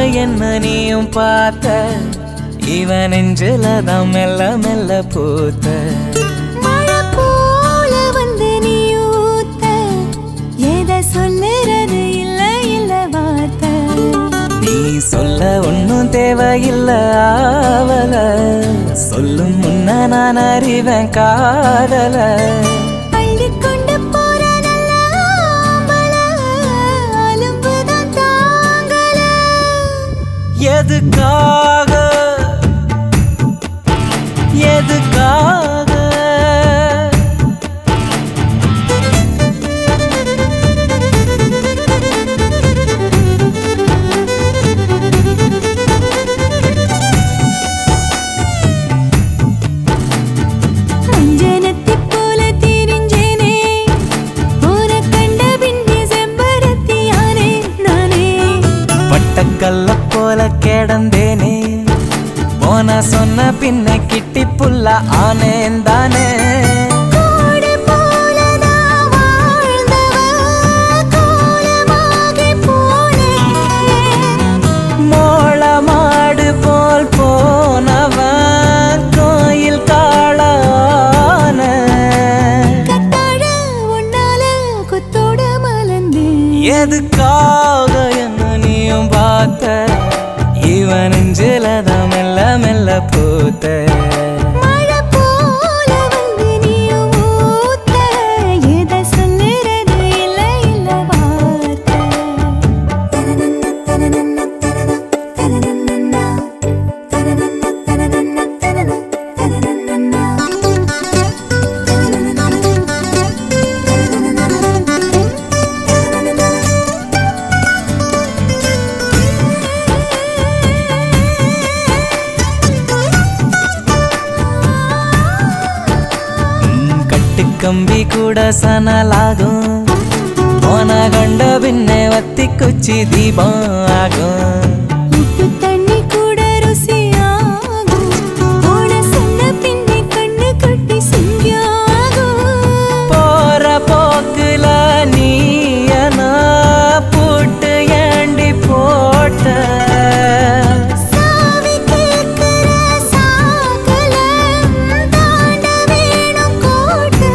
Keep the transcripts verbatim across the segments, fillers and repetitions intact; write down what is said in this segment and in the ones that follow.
என்ன நீயும் பார்த்த இவன் நெஞ்சில தான் மெல்ல மெல்ல பூத்த மழை போல வந்து நீ ஊத்த எதை சொல்லுறது இல்ல இல்ல வார்த்தை நீ சொல்ல ஒன்னும் தேவையில்ல ஆவல சொல்லும் முன்ன நான் அறிவேன் காதல அள்ளிக்கொண்டு போற நல்ல ஆம்பள அலும்புதான் தாங்கல எதுக்காக எதுக்காக அஞ்சனத்தை போல திரிஞ்சேனே உன கண்ட பின்னே செம்பருத்தியானே நானே பட்டக்கல்ல போல கிடந்தேனே போன சொன்ன பின்ன கிட்டி புல்ல ஆனேன் தானே கோடு போலதான் வாழ்ந்தவ கோலமாகி போனேன் மோள மாடு போல் போனவன் கோயில் காளான கத்தாழ உன்னால கொத்தோட மலர்ந்தேன் எதுக்காக என்ன நீயும் பார்த்த இவன் நெஞ்சிலதான் மெல்ல மெல்ல பூத்த மழை போல வந்து நீ ஊத்த எதை சொல்லுறது இல்ல இல்ல வார்த்தை தனனன்ன தனனன்ன தனன தனனன்ன தனனன்ன தனனன்ன தனன தனனன்ன கம்பி கூட சனலாகும் போன கண்ட பின்னே வத்தி குச்சி தீபம் ஆகும் உப்பு தண்ணி கூட ருசியாகும் போன சொன்ன பின்னே கண்ணு கட்டி சிங்கியாகும் போற போக்குல நீயனா போட்டு ஏண்டி போட்ட சாவி கேட்கிற சாகல தாண்ட வேணும் கோட்டை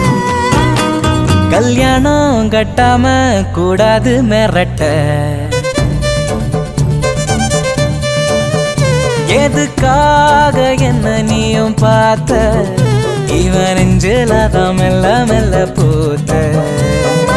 கல்யாணம் கட்டாம கூடாது மிரட்ட எதுக்காக என்ன நீயும் பார்த்த இவன் நெஞ்சில தான் மெல்ல மெல்ல பூத்த